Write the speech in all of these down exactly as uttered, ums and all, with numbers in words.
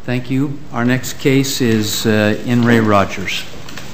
Thank you. Our next case is uh, In Re Rogers.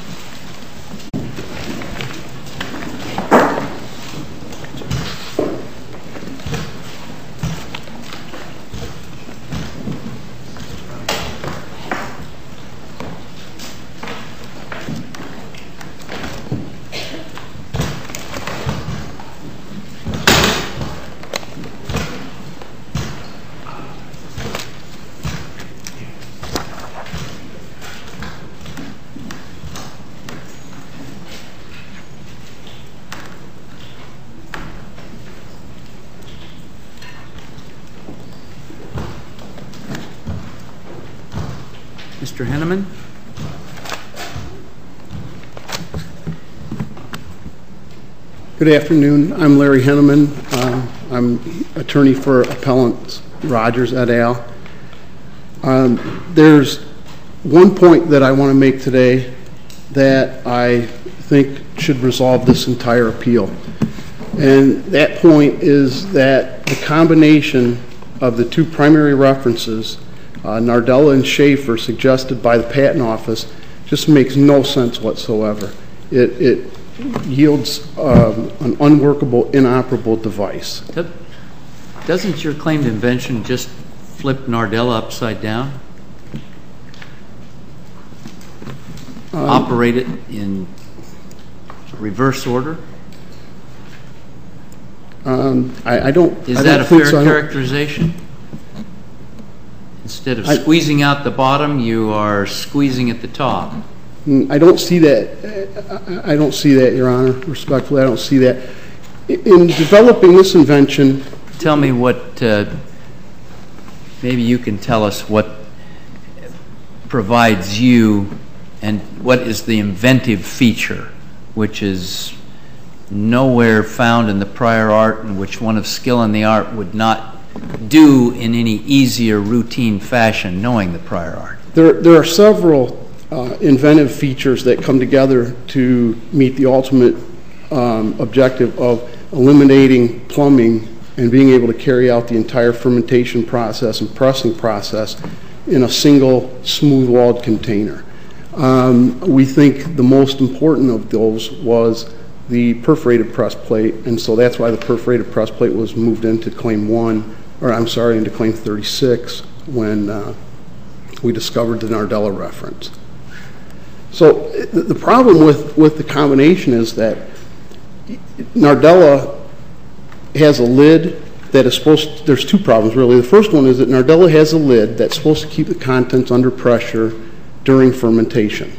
Mister Henneman? Good afternoon. I'm Larry Henneman. Uh, I'm attorney for Appellant Rogers et al. Um, there's one point that I want to make today that I think should resolve this entire appeal. And that point is that the combination of the two primary references, Uh, Nardella and Schaefer, suggested by the Patent Office, just makes no sense whatsoever. It, it yields um, an unworkable, inoperable device. Doesn't your claimed invention just flip Nardella upside down? Um, Operate it in reverse order? Um, I, I don't. Is I that don't a think fair so. characterization? Instead of I, squeezing out the bottom, you are squeezing at the top. I don't see that. I don't see that, Your Honor. Respectfully, I don't see that. In developing this invention, tell me what. Uh, maybe you can tell us what provides you, and what is the inventive feature, which is nowhere found in the prior art, and which one of skill in the art would not do in any easier routine fashion, knowing the prior art. There, there are several uh, inventive features that come together to meet the ultimate um, objective of eliminating plumbing and being able to carry out the entire fermentation process and pressing process in a single smooth-walled container. Um, we think the most important of those was the perforated press plate, and so that's why the perforated press plate was moved into Claim one, or I'm sorry, into Claim thirty-six when uh, we discovered the Nardella reference. So the problem with, with the combination is that Nardella has a lid that is supposed to, there's two problems really. The first one is that Nardella has a lid that's supposed to keep the contents under pressure during fermentation.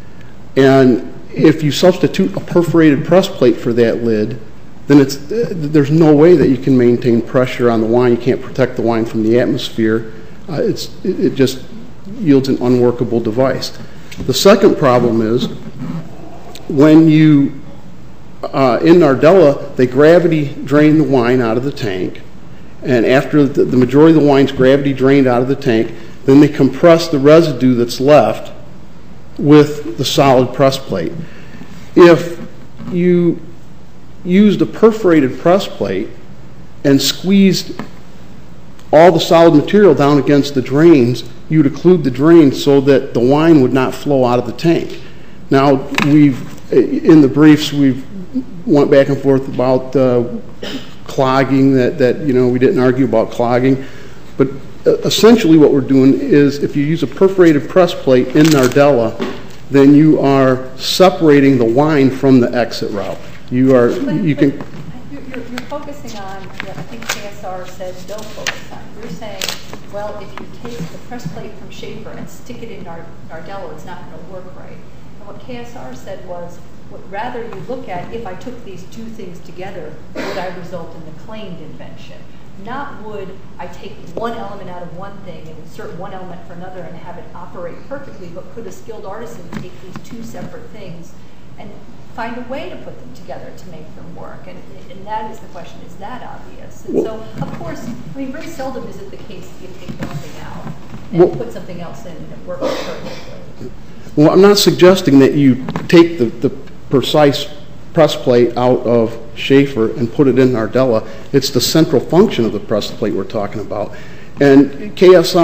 And if you substitute a perforated press plate for that lid, then it's, there's no way that you can maintain pressure on the wine. You can't protect the wine from the atmosphere. Uh, it's, it just yields an unworkable device. The second problem is when you, uh, in Nardella, they gravity drain the wine out of the tank, and after the, the majority of the wine's gravity drained out of the tank, then they compress the residue that's left with the solid press plate. If you used a perforated press plate and squeezed all the solid material down against the drains, you'd occlude the drains so that the wine would not flow out of the tank. Now, we've, in the briefs, we've went back and forth about uh, clogging, that, that, you know, we didn't argue about clogging, but essentially what we're doing is if you use a perforated press plate in Nardella, then you are separating the wine from the exit route. You are, but, you but can... You're, you're, you're focusing on, you know, I think K S R said don't focus on. You're saying, well, if you take the press plate from Schaefer and stick it in Nard Nardella, it's not going to work right. And what K S R said was, what rather you look at, if I took these two things together, would I result in the claimed invention? Not would I take one element out of one thing and insert one element for another and have it operate perfectly, but could a skilled artisan take these two separate things and find a way to put them together to make them work? And, and that is the question, is that obvious? And well, so, of course, I mean, very seldom is it the case that you take one thing out and well, put something else in and it works perfectly. Well, I'm not suggesting that you take the, the precise press plate out of Schaefer and put it in Nardella. It's the central function of the press plate we're talking about. And K S R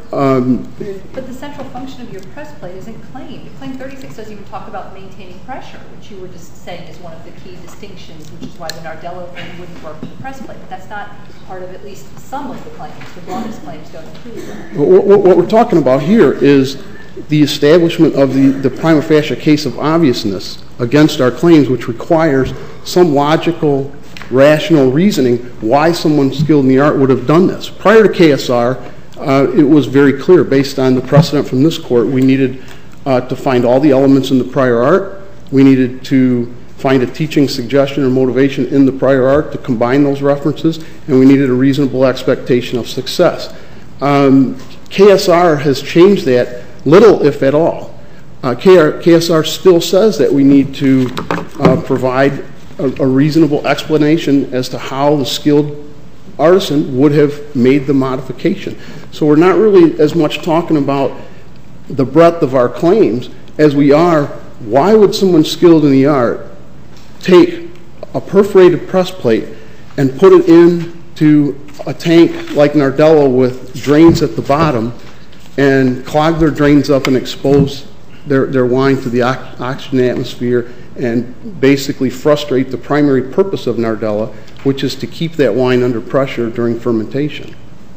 Um, but the central function of your press plate isn't claimed. Claim thirty-six doesn't even talk about maintaining pressure, which you were just saying is one of the key distinctions, which is why the Nardello thing wouldn't work with the press plate. But that's not part of at least some of the claims. The bonus claims don't include that. What, what we're talking about here is the establishment of the, the prima facie case of obviousness against our claims, which requires some logical, rational reasoning why someone skilled in the art would have done this. Prior to K S R, uh, it was very clear, based on the precedent from this court, we needed uh, to find all the elements in the prior art. We needed to find a teaching suggestion or motivation in the prior art to combine those references, and we needed a reasonable expectation of success. Um, K S R has changed that little, if at all. Uh, K S R still says that we need to uh, provide a, a reasonable explanation as to how the skilled artisan would have made the modification. So we're not really as much talking about the breadth of our claims as we are, why would someone skilled in the art take a perforated press plate and put it into a tank like Nardello with drains at the bottom and clog their drains up and expose their, their wine to the oxygen atmosphere and basically frustrate the primary purpose of Nardello, which is to keep that wine under pressure during fermentation.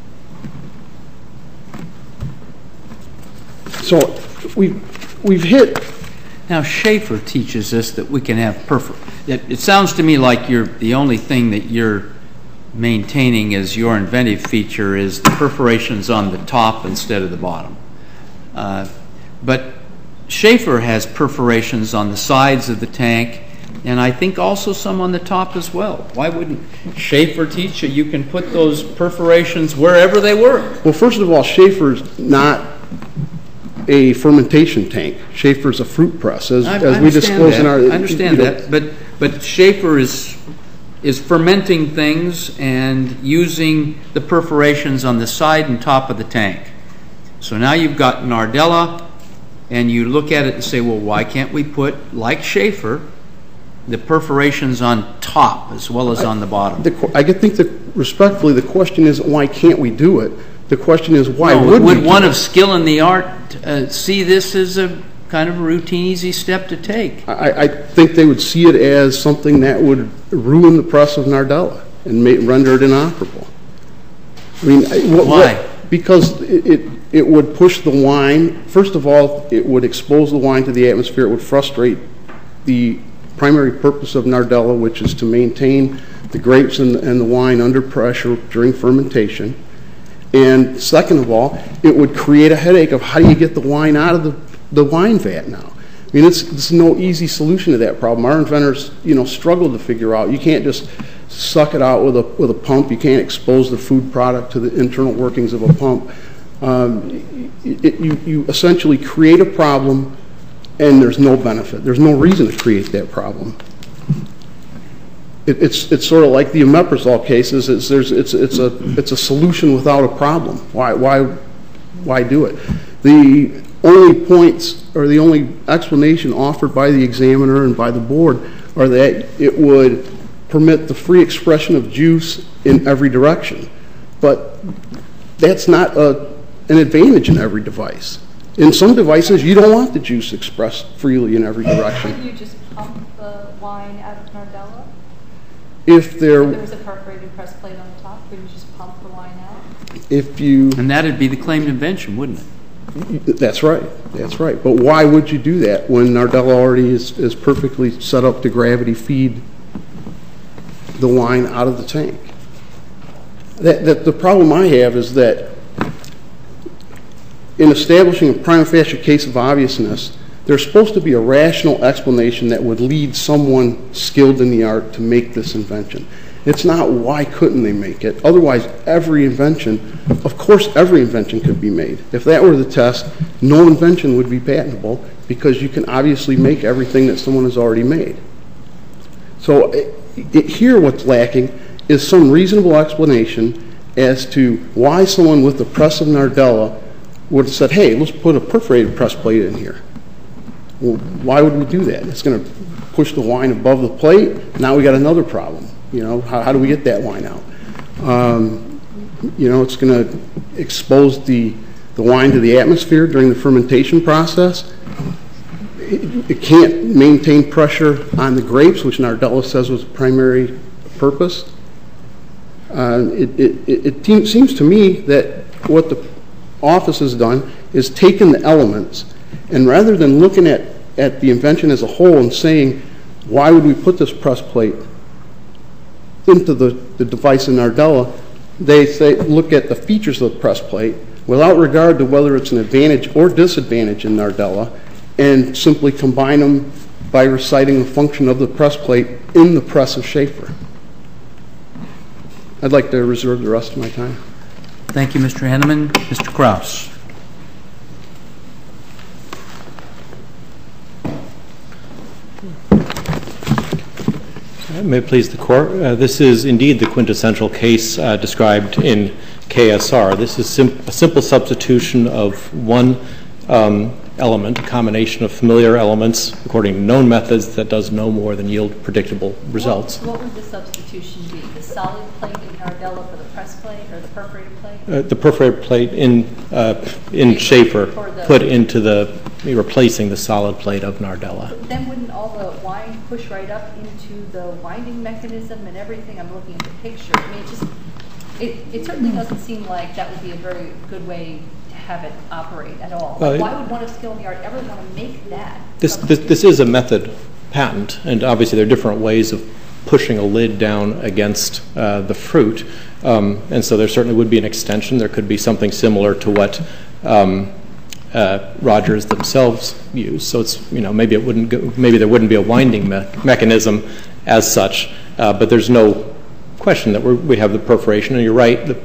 So we've, we've hit... Now, Schaefer teaches us that we can have perfor... It, it sounds to me like you're, the only thing that you're maintaining as your inventive feature is the perforations on the top instead of the bottom. Uh, but Schaefer has perforations on the sides of the tank, and I think also some on the top as well. Why wouldn't Schaefer teach you you can put those perforations wherever they work? Well, first of all, Schaefer's not a fermentation tank. Schaefer's a fruit press, as, I, as I we disclose in our... I understand you know, that, but, but Schaefer is, is fermenting things and using the perforations on the side and top of the tank. So now you've got Nardella, and you look at it and say, well, why can't we put, like Schaefer, the perforations on top as well as I, on the bottom? The, I think that, respectfully, the question isn't why can't we do it? The question is why no, would, would we one do of skill in the art uh, see this as a kind of a routine, easy step to take? I, I think they would see it as something that would ruin the press of Nardella and make, render it inoperable. I mean, what, why? What, because it, it it would push the wine. First of all, it would expose the wine to the atmosphere. It would frustrate the primary purpose of Nardella, which is to maintain the grapes and the, and the wine under pressure during fermentation. And second of all, it would create a headache of how do you get the wine out of the, the wine vat now. I mean, it's, it's no easy solution to that problem. Our inventors, you know, struggled to figure out. You can't just suck it out with a, with a pump. You can't expose the food product to the internal workings of a pump. Um, it, you, you essentially create a problem, and there's no benefit. There's no reason to create that problem. It, it's it's sort of like the omeprazole cases. It's there's it's it's a it's a solution without a problem. Why why why do it? The only points or the only explanation offered by the examiner and by the board are that it would permit the free expression of juice in every direction, but that's not a an advantage in every device. In some devices, you don't want the juice expressed freely in every direction. Couldn't you just pump the wine out of Nardella? If there, if there was a perforated press plate on the top, couldn't you just pump the wine out? If you... And that'd be the claimed invention, wouldn't it? That's right. That's right. But why would you do that when Nardella already is, is perfectly set up to gravity feed the wine out of the tank? That, that the problem I have is that in establishing a prima facie case of obviousness, there's supposed to be a rational explanation that would lead someone skilled in the art to make this invention. It's not why couldn't they make it. Otherwise, every invention, of course every invention could be made. If that were the test, no invention would be patentable because you can obviously make everything that someone has already made. So it, it, here what's lacking is some reasonable explanation as to why someone with the press of Nardella would have said, hey, let's put a perforated press plate in here. Well, why would we do that? It's going to push the wine above the plate. Now we got another problem. You know, how, how do we get that wine out? Um, you know, it's going to expose the the wine to the atmosphere during the fermentation process. It, it can't maintain pressure on the grapes, which Nardella says was the primary purpose. Uh, it, it, it te- seems to me that what the office has done is taken the elements, and rather than looking at, at the invention as a whole and saying, why would we put this press plate into the, the device in Nardella, they say, look at the features of the press plate without regard to whether it's an advantage or disadvantage in Nardella, and simply combine them by reciting the function of the press plate in the press of Schaefer. I'd like to reserve the rest of my time. Thank you, Mister Henneman. Mister Kraus. May it please the Court. Uh, this is indeed the quintessential case uh, described in K S R. This is sim- a simple substitution of one um, element, a combination of familiar elements according to known methods that does no more than yield predictable results. What, what would the substitution be? The solid plate in Nardella for the press plate or the perforated plate? Uh, the perforated plate in uh, in Schaefer put into the, replacing the solid plate of Nardella. But then wouldn't all the wine push right up into the winding mechanism and everything? I'm looking at the picture. I mean, it just, it, it certainly doesn't seem like that would be a very good way to have it operate at all. Like, uh, why would one of skill in the art ever want to make that? This, this, this is a method patent, and obviously there are different ways of pushing a lid down against uh, the fruit, um, and so there certainly would be an extension. There could be something similar to what um, uh, Rogers themselves use. So it's, you know, maybe it wouldn't go, maybe there wouldn't be a winding me- mechanism as such, uh, but there's no question that we're, we have the perforation. And you're right, the,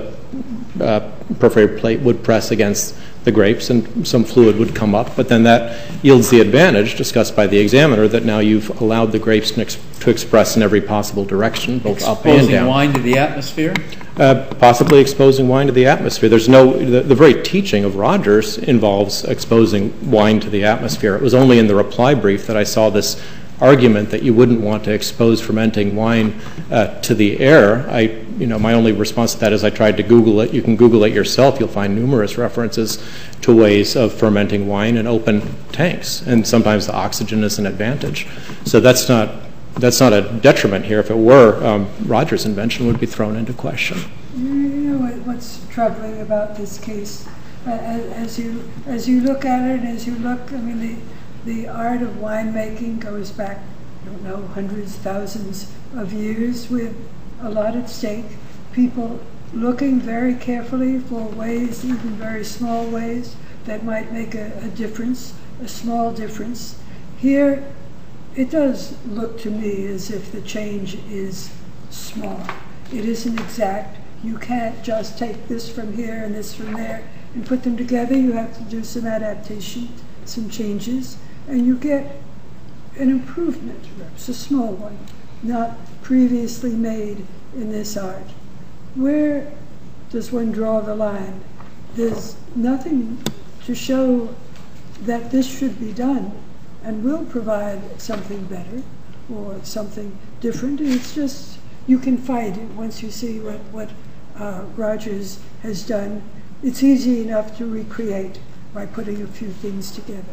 the uh, perforated plate would press against the grapes and some fluid would come up, but then that yields the advantage discussed by the examiner that now you've allowed the grapes to, ex- to express in every possible direction, both Exposing up and down. wine to the atmosphere? Uh, possibly exposing wine to the atmosphere. There's no, the, the very teaching of Rogers involves exposing wine to the atmosphere. It was only in the reply brief that I saw this argument that you wouldn't want to expose fermenting wine uh, to the air. I, you know, my only response to that is I tried to Google it. You can Google it yourself. You'll find numerous references to ways of fermenting wine in open tanks, and sometimes the oxygen is an advantage. So that's not that's not a detriment here. If it were, um, Rogers' invention would be thrown into question. You know what's troubling about this case, uh, as you as you look at it, as you look, I mean the. The art of winemaking goes back, I don't know, hundreds, thousands of years with a lot at stake. People looking very carefully for ways, even very small ways, that might make a, a difference, a small difference. Here, it does look to me as if the change is small. It isn't exact. You can't just take this from here and this from there and put them together. You have to do some adaptation, some changes. And you get an improvement, perhaps a small one, not previously made in this art. Where does one draw the line? There's nothing to show that this should be done and will provide something better or something different. It's just, you can fight it once you see what, what uh, Rogers has done. It's easy enough to recreate by putting a few things together.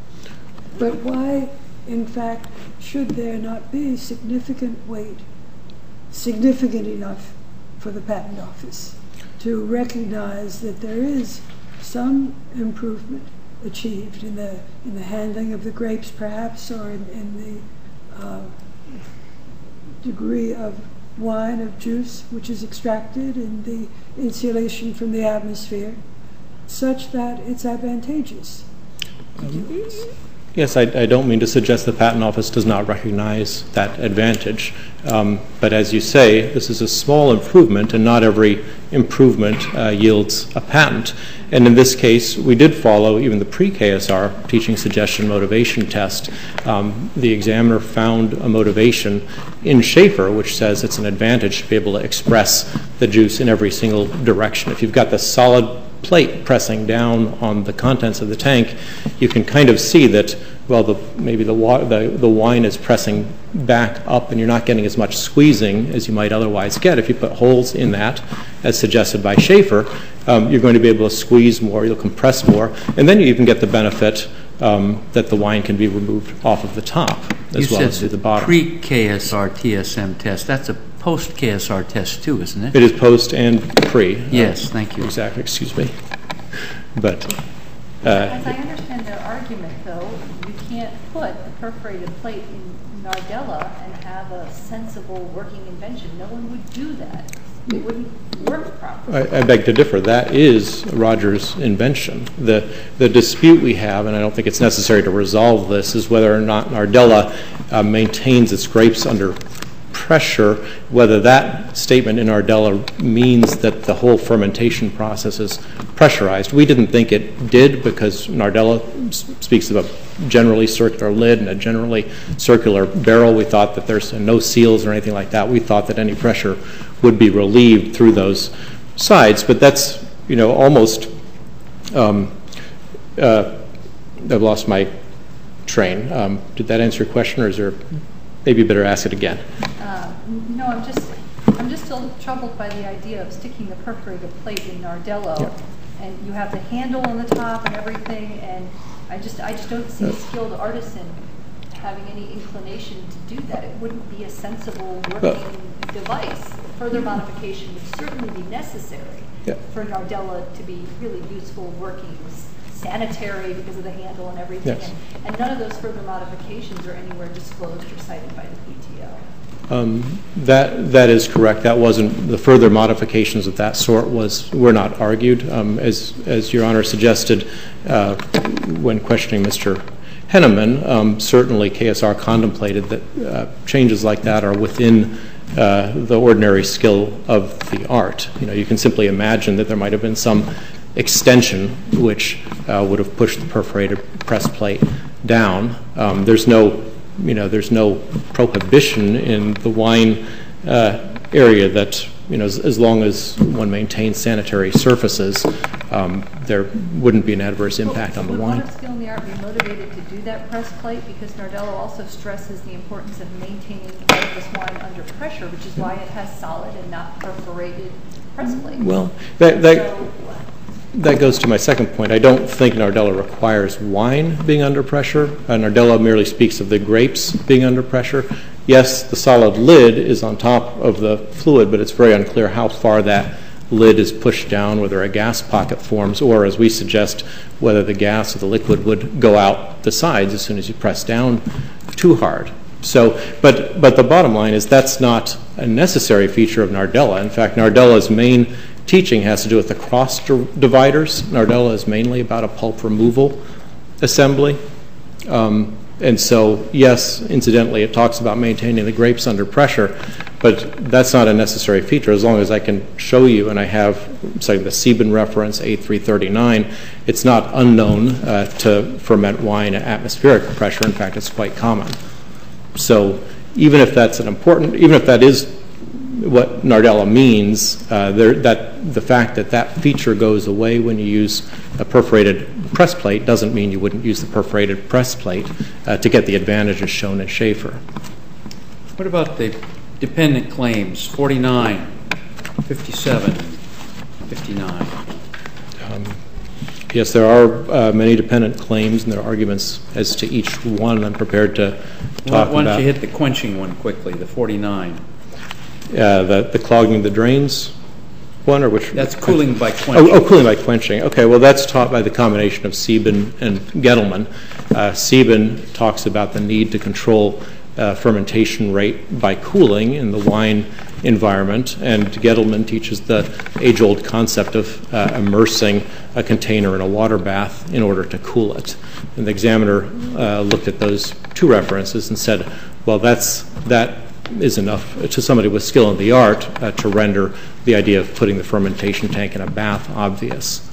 But why, in fact, should there not be significant weight, significant enough for the Patent Office to recognize that there is some improvement achieved in the in the handling of the grapes, perhaps, or in, in the uh, degree of wine, of juice, which is extracted, in the insulation from the atmosphere, such that it's advantageous to do this? Yes, I, I don't mean to suggest the Patent Office does not recognize that advantage. Um, but as you say, this is a small improvement, and not every improvement uh, yields a patent. And in this case, we did follow even the pre-K S R teaching suggestion motivation test. Um, the examiner found a motivation in Schaefer, which says it's an advantage to be able to express the juice in every single direction. If you've got the solid plate pressing down on the contents of the tank, you can kind of see that, well, the, maybe the, wa- the the wine is pressing back up and you're not getting as much squeezing as you might otherwise get. If you put holes in that, as suggested by Schaefer, um, you're going to be able to squeeze more, you'll compress more, and then you even get the benefit um, that the wine can be removed off of the top as you well said as through the bottom. Pre-K S R T S M test. That's a post-K S R test too, isn't it? It is post and pre. Yes, uh, thank you. Exactly, excuse me. But uh, As I understand their argument, though, you can't put a perforated plate in Nardella and have a sensible working invention. No one would do that. It wouldn't work properly. I, I beg to differ. That is Roger's invention. The the dispute we have, and I don't think it's necessary to resolve this, is whether or not Nardella uh, maintains its grapes under pressure, whether that statement in Nardella means that the whole fermentation process is pressurized. We didn't think it did because Nardella s- speaks of a generally circular lid and a generally circular barrel. We thought that there's no seals or anything like that. We thought that any pressure would be relieved through those sides, but that's, you know, almost, um, uh, I've lost my train. Um, did that answer your question, or is there, maybe you better ask it again? Uh, no, I'm just, I'm just still troubled by the idea of sticking the perforated plate in Nardello, Yeah. and you have the handle on the top and everything, and I just, I just don't see a skilled artisan having any inclination to do that. It wouldn't be a sensible working device. Further modification would certainly be necessary Yeah. for Nardella to be really useful, working. It was sanitary because of the handle and everything, Yes. and, and none of those further modifications are anywhere disclosed or cited by the P T O. Um, that that is correct. That wasn't the further modifications of that sort was were not argued, um, as as Your Honor suggested uh, when questioning Mister Henneman. Um, certainly, K S R contemplated that uh, changes like that are within uh, the ordinary skill of the art. You know, you can simply imagine that there might have been some extension which uh, would have pushed the perforated press plate down. Um, there's no, you know, there's no prohibition in the wine uh, area that, you know, as, as long as one maintains sanitary surfaces, um, there wouldn't be an adverse impact well, on the would wine. Would one of skill in the art be motivated to do that press plate? Because Nardello also stresses the importance of maintaining this wine under pressure, which is why it has solid and not perforated press plate. Well, that, that So, That goes to my second point. I don't think Nardella requires wine being under pressure. Uh, Nardella merely speaks of the grapes being under pressure. Yes, the solid lid is on top of the fluid, but it's very unclear how far that lid is pushed down, whether a gas pocket forms, or, as we suggest, whether the gas or the liquid would go out the sides as soon as you press down too hard. So, but but the bottom line is that's not a necessary feature of Nardella. In fact, Nardella's main teaching has to do with the cross dividers. Nardella is mainly about a pulp removal assembly. Um, and so, yes, incidentally, it talks about maintaining the grapes under pressure, but that's not a necessary feature. As long as I can show you, and I have, say, the Sieben reference, A three thirty-nine, it's not unknown uh, to ferment wine at atmospheric pressure. In fact, it's quite common. So even if that's an important, even if that is what Nardella means, uh, there, that the fact that that feature goes away when you use a perforated press plate doesn't mean you wouldn't use the perforated press plate uh, to get the advantages shown in Schaefer. What about the dependent claims, forty-nine, fifty-seven, fifty-nine? Um, yes, there are uh, many dependent claims, and there are arguments as to each one. I'm prepared to talk about. Why don't you hit the quenching one quickly, the forty-nine? Uh, the, the clogging the drains one, or which? That's cooling by quenching. Oh, oh, cooling by quenching. Okay, well, that's taught by the combination of Sieben and Gettleman. Uh, Sieben talks about the need to control uh, fermentation rate by cooling in the wine environment, and Gettleman teaches the age-old concept of uh, immersing a container in a water bath in order to cool it. And the examiner uh, looked at those two references and said, well, that's that. is enough to somebody with skill in the art uh, to render the idea of putting the fermentation tank in a bath obvious.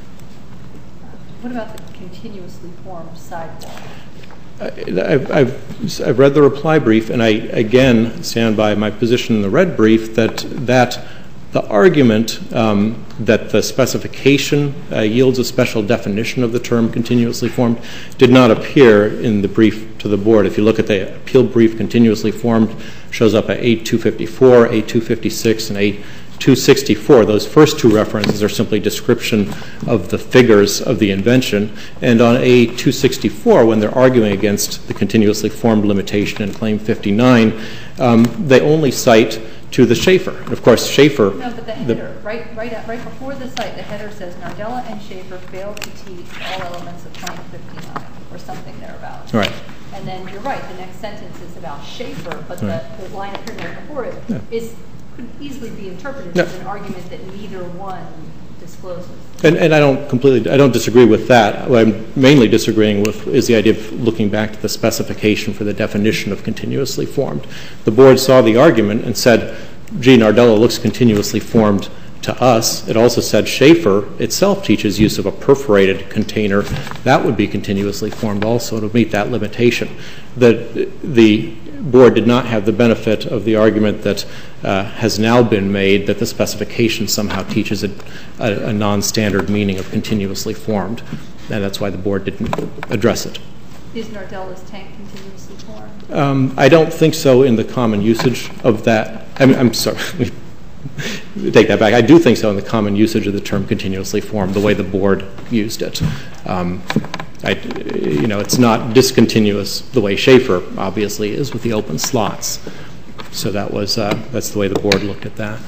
what about the continuously formed sidewall? I've, I've, I've read the reply brief, and I again stand by my position in the red brief that that the argument um, that the specification uh, yields a special definition of the term continuously formed did not appear in the brief to the board. If you look at the appeal brief, continuously formed shows up at A two fifty-four, A two fifty-six, and A two sixty-four, those first two references are simply description of the figures of the invention. And on A two sixty-four, when they're arguing against the continuously formed limitation in Claim fifty-nine, um, they only cite to the Schaefer. And of course, Schaefer... No, but the header, the, right, right, at, right before the cite, the header says, Nardella and Schaefer failed to teach all elements of Claim fifty-nine, or something thereabouts. Right. And then you're right, the next sentence is about Schaefer, but right. the, the line appearing right before it yeah. is, could easily be interpreted yeah. as an argument that neither one discloses. And, and I don't completely, I don't disagree with that. What I'm mainly disagreeing with is the idea of looking back to the specification for the definition of continuously formed. The board saw the argument and said, gee, Nardella looks continuously formed to us. It also said Schaefer itself teaches use of a perforated container. That would be continuously formed also to meet that limitation. The, the board did not have the benefit of the argument that uh, has now been made that the specification somehow teaches a, a, a non-standard meaning of continuously formed, and that's why the board didn't address it. Is Nardella's tank continuously formed? Um, I don't think so in the common usage of that. I mean, I'm sorry. Take that back. I do think so in the common usage of the term continuously formed, the way the board used it. Um, I, you know, it's not discontinuous the way Schaefer obviously is with the open slots. So that was uh, that's the way the board looked at that.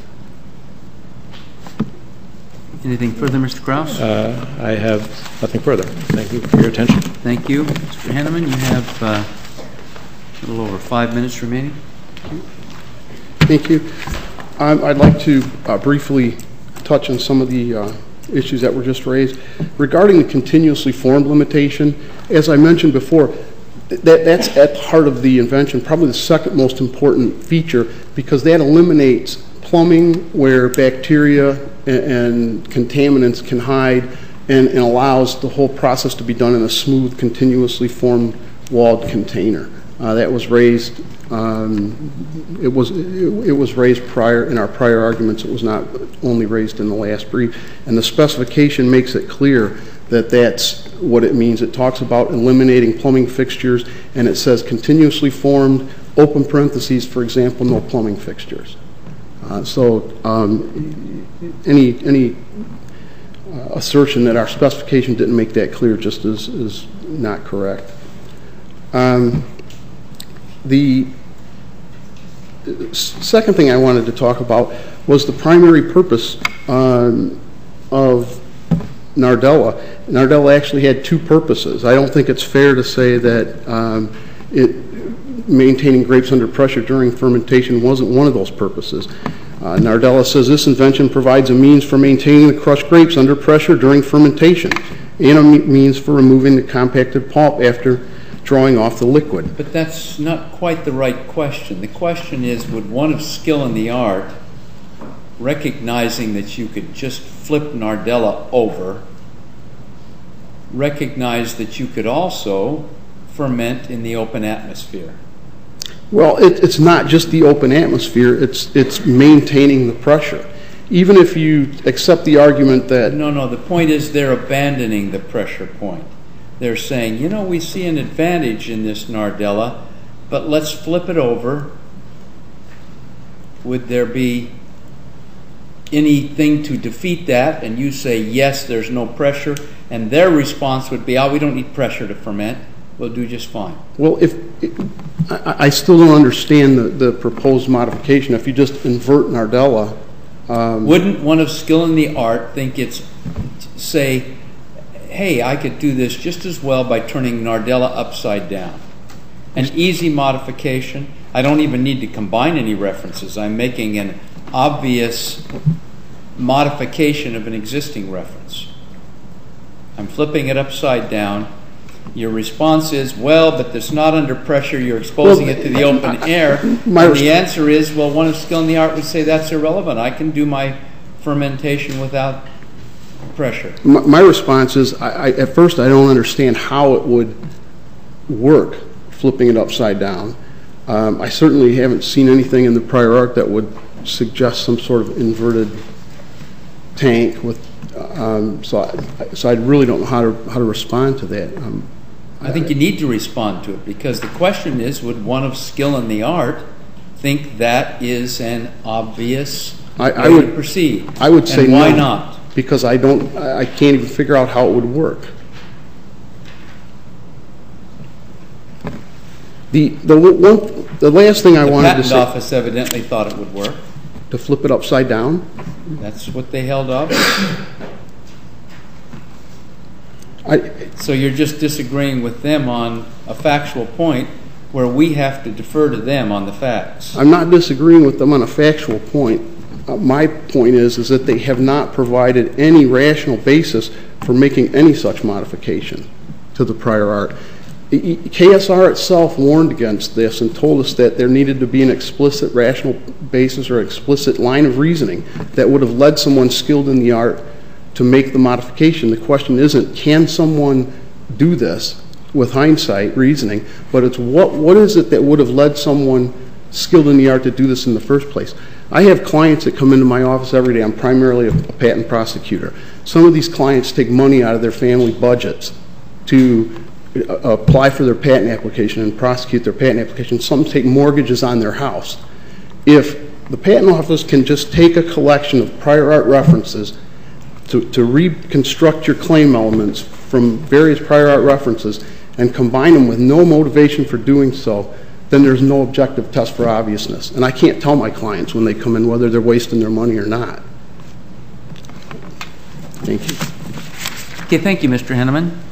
Anything further, Mister Krause? Uh, I have nothing further. Thank you for your attention. Thank you. Mister Hanneman, you have uh, a little over five minutes remaining. Thank you. Um, I'd like to uh, briefly touch on some of the uh, issues that were just raised. Regarding the continuously formed limitation, as I mentioned before, that, that's at the heart of the invention, probably the second most important feature, because that eliminates plumbing where bacteria and, and contaminants can hide and, and allows the whole process to be done in a smooth, continuously formed walled container. Uh, that was raised Um, it was it, it was raised prior in our prior arguments. It was not only raised in the last brief, and the specification makes it clear that that's what it means. It talks about eliminating plumbing fixtures, and it says continuously formed, open parentheses, for example, no plumbing fixtures. Uh, so um, any any uh, assertion that our specification didn't make that clear just is is not correct. Um, the second thing I wanted to talk about was the primary purpose um, of Nardella. Nardella actually had two purposes. I don't think it's fair to say that um, it, maintaining grapes under pressure during fermentation wasn't one of those purposes. Uh, Nardella says this invention provides a means for maintaining the crushed grapes under pressure during fermentation and a means for removing the compacted pulp after drawing off the liquid. But that's not quite the right question. The question is, would one of skill in the art, recognizing that you could just flip Nardella over, recognize that you could also ferment in the open atmosphere? Well, it, it's not just the open atmosphere, it's, it's maintaining the pressure. Even if you accept the argument that... No, no, the point is they're abandoning the pressure point. They're saying, you know, we see an advantage in this Nardella, but let's flip it over. Would there be anything to defeat that? And you say, yes, there's no pressure. And their response would be, oh, we don't need pressure to ferment. We'll do just fine. Well, if I, I still don't understand the, the proposed modification. If you just invert Nardella... Um, Wouldn't one of skill in the art think it's, say... hey, I could do this just as well by turning Nardella upside down. An easy modification. I don't even need to combine any references. I'm making an obvious modification of an existing reference. I'm flipping it upside down. Your response is, well, but it's not under pressure. You're exposing well, it to the open air. And the answer is, well, one of skill in the art would say that's irrelevant. I can do my fermentation without pressure. My, my response is, I, I, at first, I don't understand how it would work, flipping it upside down. Um, I certainly haven't seen anything in the prior art that would suggest some sort of inverted tank with. Um, so, I, so I really don't know how to how to respond to that. Um, I think you need to respond to it because the question is, would one of skill in the art think that is an obvious I, I way would to proceed? I would say And why no, not? Because I don't, I I can't even figure out how it would work. The, the one, the last thing I The wanted to patent say, office evidently thought it would work. to flip it upside down, That's what they held up. I, So you're just disagreeing with them on a factual point where we have to defer to them on the facts. I'm not disagreeing with them on a factual point. Uh, my point is, is that they have not provided any rational basis for making any such modification to the prior art. E- K S R itself warned against this and told us that there needed to be an explicit rational basis or explicit line of reasoning that would have led someone skilled in the art to make the modification. The question isn't, can someone do this with hindsight reasoning, but it's what what is it that would have led someone skilled in the art to do this in the first place? I have clients that come into my office every day. I'm primarily a, a patent prosecutor. Some of these clients take money out of their family budgets to uh, apply for their patent application and prosecute their patent application. Some take mortgages on their house. If the patent office can just take a collection of prior art references to, to reconstruct your claim elements from various prior art references and combine them with no motivation for doing so, then there's no objective test for obviousness. And I can't tell my clients when they come in whether they're wasting their money or not. Thank you. Okay, thank you, Mister Henneman.